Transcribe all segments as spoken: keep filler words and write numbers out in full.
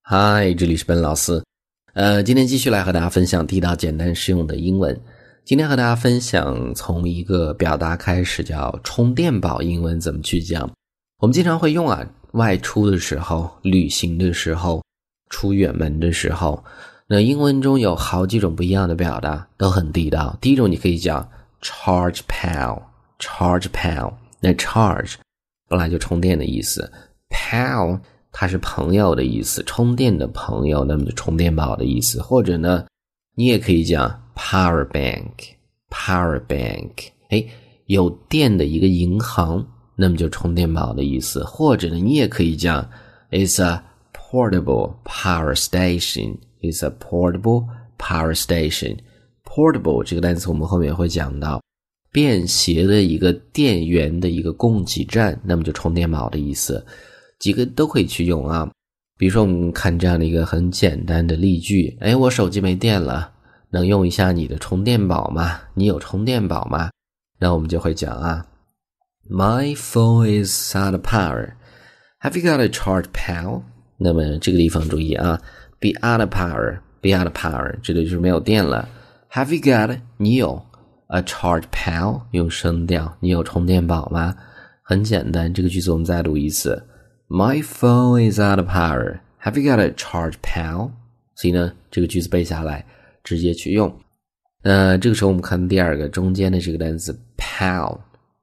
嗨，这里是本老师。呃，今天继续来和大家分享地道简单实用的英文。今天和大家分享从一个表达开始，叫充电宝英文怎么去讲。我们经常会用啊，外出的时候、旅行的时候、出远门的时候。那英文中有好几种不一样的表达，都很地道。第一种你可以讲 charge pal charge pal。 那 charge 本来就充电的意思， pal它是朋友的意思，充电的朋友，那么就充电宝的意思。或者呢，你也可以讲 power bank power bank， 诶，有电的一个银行，那么就充电宝的意思。或者呢，你也可以讲 it's a portable power station it's a portable power station。 portable 这个单词我们后面会讲到，便携的一个电源的一个供给站，那么就充电宝的意思。几个都可以去用啊。比如说我们看这样的一个很简单的例句，诶，我手机没电了，能用一下你的充电宝吗？你有充电宝吗？那我们就会讲啊 My phone is out of power Have you got a charge pal？ 那么这个地方注意啊， be out of power be out of power 这里就是没有电了。 Have you got 你有 a charge pal 用声调，你有充电宝吗？很简单，这个句子我们再读一次， My phone is out of power Have you got a charge pal？ 所以呢，这个句子背下来直接去用。那这个时候我们看第二个中间的这个单词 pal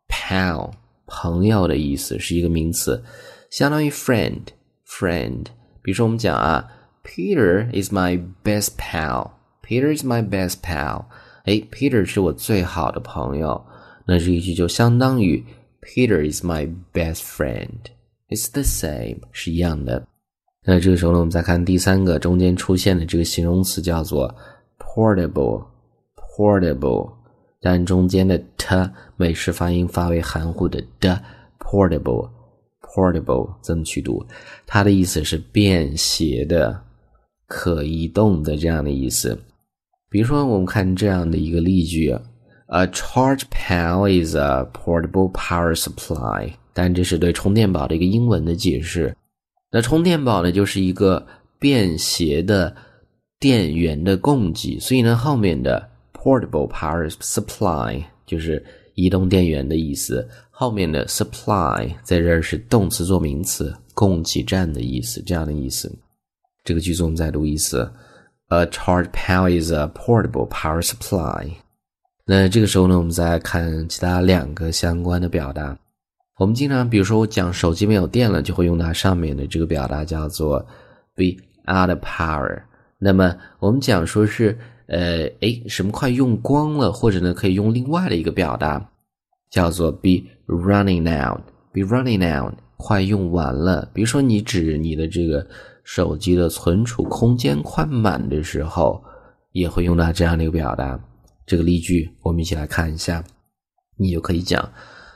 pal 朋友的意思，是一个名词，相当于 friend friend。 比如说我们讲啊 Peter is my best pal Peter is my best pal。 诶 Peter 是我最好的朋友，那这一句就相当于Peter is my best friend It's the same 是一样的。那这个时候呢，我们再看第三个中间出现的这个形容词叫做 portable portable， 但中间的 t 美式发音发为含糊的的 portable portable 怎么去读？它的意思是便携的、可移动的这样的意思。比如说我们看这样的一个例句A charge pal is a portable power supply， 但这是对充电宝的一个英文的解释。那充电宝呢，就是一个便携的电源的供给，所以呢，后面的 portable power supply 就是移动电源的意思，后面的 supply 在这儿是动词做名词，供给站的意思，这样的意思。这个句子我们再读一次 A charge pal is a portable power supply。那这个时候呢，我们再看其他两个相关的表达。我们经常比如说我讲手机没有电了，就会用到上面的这个表达叫做 be out of power。 那么我们讲说是呃，诶，什么快用光了，或者呢可以用另外的一个表达叫做 be running out be running out 快用完了。比如说你指你的这个手机的存储空间快满的时候，也会用到这样的一个表达。这个例句我们一起来看一下，你就可以讲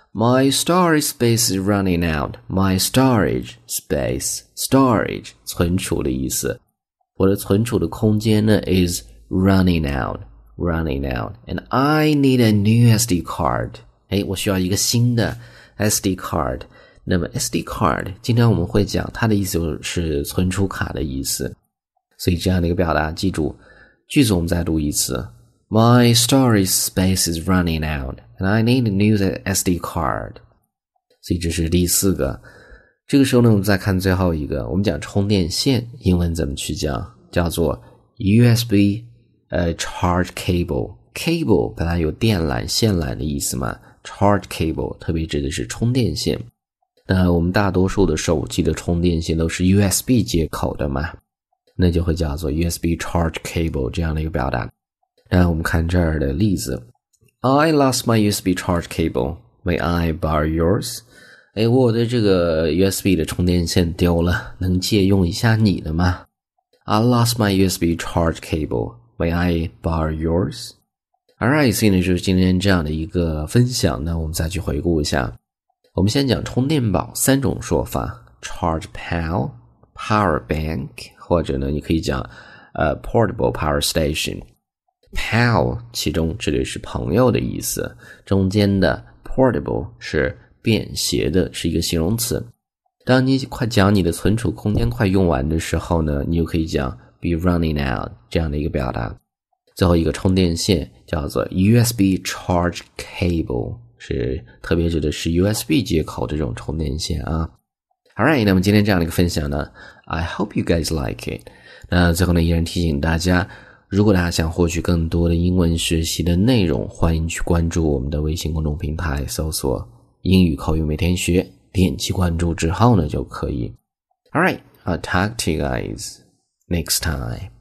My storage space is running out My storage space storage 存储的意思，我的存储的空间呢 is running out running out and I need a new S D card。 诶，我需要一个新的 S D card。 那么 S D card 经常我们会讲它的意思是存储卡的意思，所以这样的一个表达记住。句子我们再读一次My storage space is running out and I need a new S D card。 所以这是第四个。这个时候呢，我们再看最后一个，我们讲充电线英文怎么去讲，叫做 U S B 呃 charge cable。 cable 本来有电缆线缆的意思嘛， charge cable 特别指的是充电线。那我们大多数的手机的充电线都是 U S B 接口的嘛，那就会叫做 U S B charge cable 这样的一个表达。然后我们看这儿的例子 I lost my U S B charge cable May I borrow yours？ 诶，我的这个 U S B 的充电线丢了，能借用一下你的吗？ I lost my U S B charge cable May I borrow yours？ Alright， 所以呢就是今天这样的一个分享呢，我们再去回顾一下。我们先讲充电宝三种说法 charge pal power bank， 或者呢你可以讲呃 portable power station。pal 其中指的是朋友的意思，中间的 portable 是便携的，是一个形容词。 当你快讲你的存储空间快用完的时候呢，你就可以讲 be running out 这样的一个表达。最后一个充电线叫做 U S B charge cable， 是特别指的是 U S B 接口的这种充电线啊。Alright， 那么今天这样的一个分享呢 I hope you guys like it。 那最后呢，依然提醒大家，如果大家想获取更多的英文学习的内容，欢迎去关注我们的微信公众平台，搜索英语口语每天学，点击关注之后呢就可以。Alright, I'll talk to you guys next time.